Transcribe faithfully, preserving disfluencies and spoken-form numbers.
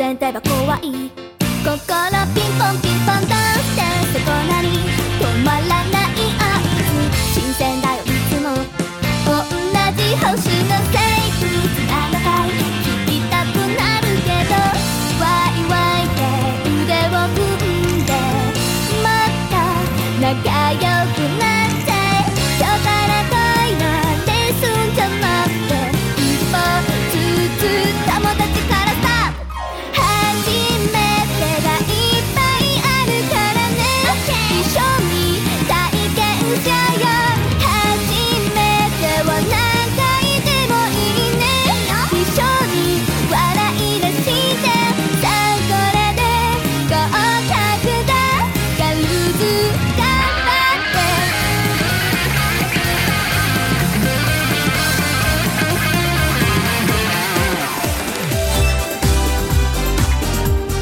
全体は怖い。心ピンポンピンポンダンスダンス、こんなに止まらない合図。新鮮だよいつも同じ星のせい